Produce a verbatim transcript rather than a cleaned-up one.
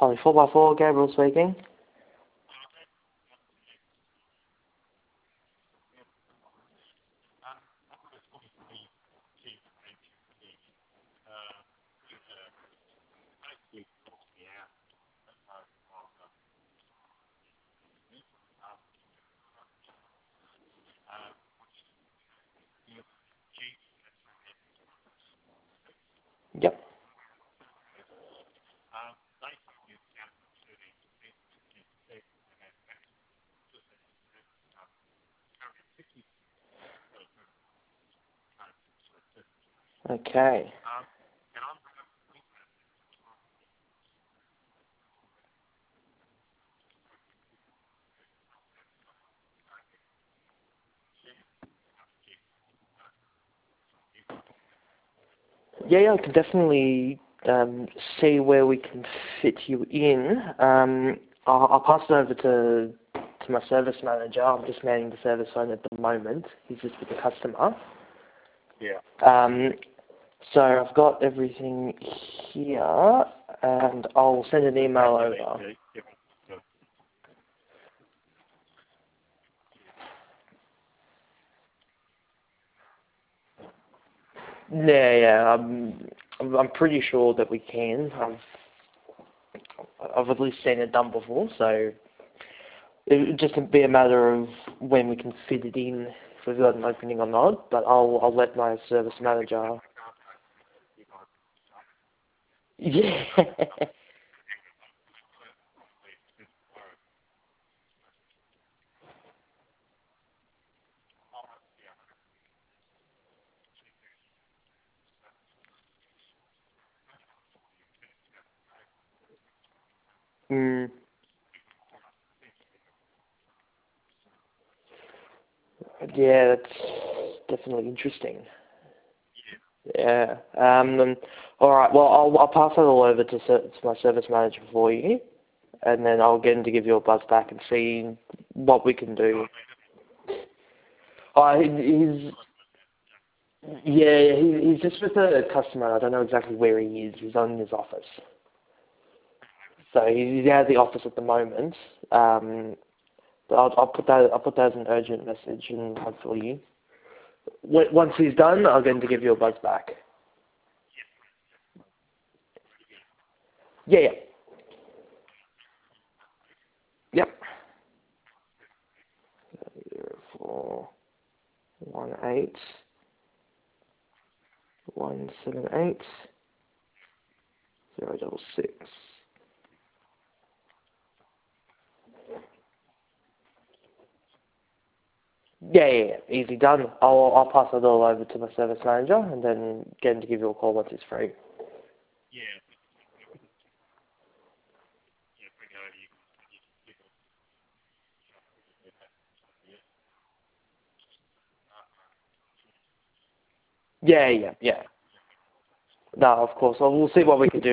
Holly four by four, Gabriel speaking. Yep. Okay. Yeah, yeah, I can definitely um, see where we can fit you in. Um, I'll, I'll pass it over to to my service manager. I'm just manning the service phone at the moment. He's just with the customer. Yeah. Um, so I've got everything here, and I'll send an email over. Yeah, yeah. I'm, I'm I'm pretty sure that we can. I've I've at least seen it done before, so it would just be a matter of when we can fit it in, if we've got an opening or not. But I'll I'll let my service manager. Yeah. mm, yeah, that's definitely interesting. Yeah. Um. um, All right. Well, I'll I'll pass it all over to, ser- to my service manager for you, and then I'll get him to give you a buzz back and see what we can do. Oh, he- he's yeah, he, he's just with a customer. I don't know exactly where he is. He's on in his office, so he's out of the office at the moment. Um, but I'll I'll put that I'll put that as an urgent message, and hopefully, w- once he's done, I'll get him to give you a buzz back. Yeah, yeah, yep. Zero four one eight one seven eight zero double six. Yeah, yeah, yeah, easy done. I'll I'll pass it all over to my service manager, and then get him to give you a call once he's free. Yeah, yeah, yeah. No, of course. Well, we'll see what we can do.